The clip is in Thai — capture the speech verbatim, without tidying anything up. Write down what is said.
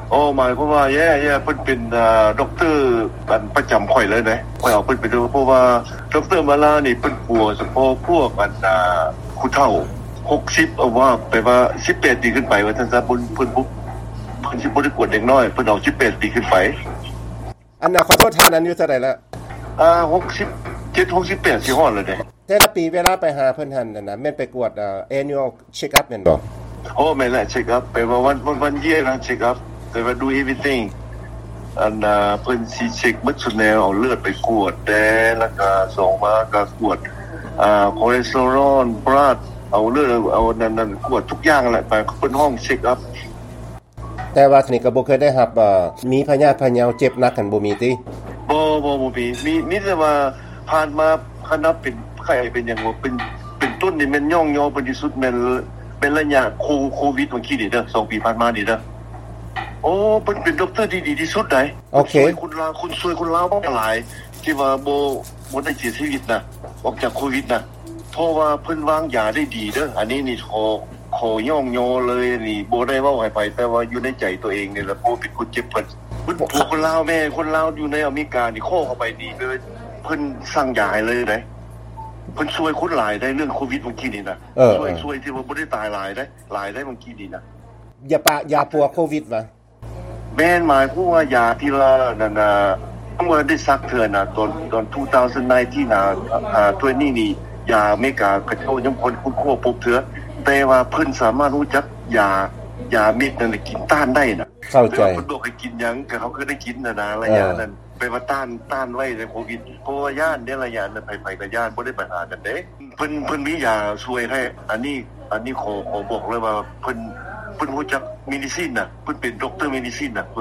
โอ้หมายความว่าแย่ๆเพิ่นเป็นอ่าด็อกเตอร์อันประจำข่อยเลยนะข่อยเอาเพิ่นไปดูเพราะว่าดร.มาลานี่เพิ่นกลัวเฉพาะพวกอันอ่าผู้เฒ่าหกสิบเอาว่าไปว่าสิบแปดปีขึ้นไปว่าซั่นซะเพิ่นเพิ่นบ่เพิ่นสิบ่ได้กวดเด็กน้อยเพิ่นเอาสิบแปดปีขึ้นไปอันน่ะขอโทษท่านนั้นอยู่เท่าใดแล้วอ่าหกสิบเจ็ด หกสิบแปดสิฮอดแล้วเด้แต่ละปีเวลาไปหาเพิ่นหั่นน่ะแม่นไปกวดอ่า annual check up แม่นบ่โอ้แม่นแหละ check up ไปว่าวันวันเยียร์นะ check up ไปว่า do everything อันน่ะเพิ่นสิเช็คหมดซุแนวเอาเลือดไปกวดแดแล้วก็ส่งมาก็กวดอ่าคอเลสเตอรอลบลัดเอาเลือดเอานั่นๆกวดทุกอย่างแหละไปเพิ่นห้อง check up แต่ว่านี่ก็บ่เคยได้รับเอ่อมีพยาธิพะเยาเจ็บหนักกันบ่มีติบ่บ่บ่มีมีมีแต่ว่าผ่านมาคณะเป็นไข้เป็นหยังบ่เป็นเป็นต้นนี่แม่นย่องยอเป็นที่สุดแม่นเป็นระยะโควิดเมื่อกี้นี่เด้อสองปีผ่านมานี่เด้อโอ้เพิ่นเป็นด็อกเตอร์ที่ดีที่สุดได้โอเคคุณลาคุณช่วยคุณลาวบ่หลายที่ว่าบ่บ่ได้เสียชีวิตนะออกจากโควิดนะเพราะว่าเพิ่นวางยาได้ดีเด้ออันนี้นี่ขอขอย่องยอเลยนี่บ่ได้เว้าให้ไปแต่ว่าอยู่ในใจตัวเองนี่แหละบ่เป็นคนเจ็บเพิ่นเพิ่นพวกคนลาวแม่คนลาวอยู่ในอเมริกานี่ขอเข้าไปนี่เลยเพิ่นสั่งยาให้เลยได้เพิ่นช่วยคนหลายได้เรื่องโควิดเมื่อกี้นี่นะช่วยช่วยที่ว่าบ่ได้ตายหลายได้หลายได้เมื่อกี้นี่นะยาปะยาปัวโควิดว่ะแม่นหมายผู้ว่ายาที่ละนั่นน่ะเมื่อได้ซักเทื่อน่ะตอนตอนสองพันสิบเก้าน่ะอ่าตัวนี้นี่ยาอเมริกากระเจ้ายังคนคุ้นโคพบเถือแต่ว่าเพิ่นสามารถรู้จักยายาเม็ดนั้นกินต้านได้น่ะเข้าใจเพิ่นบอกให้กินหยังก็เขาก็ได้กินน่ะนะระยะนั้นไปว่าต้านต้านไว้ในโควิดเพราะว่าย่านเนี่ยระยะนั้นไผๆก็ย่านบ่ได้ปัญหากันเด้เพิ่นเพิ่นมียาช่วยให้อันนี้อันนี้ขอขอบอกเลยว่าเพิ่นเพิ่นรู้จักเมดิซินน่ะเพิ่นเป็นด็อกเตอร์เมดิซินน่ะ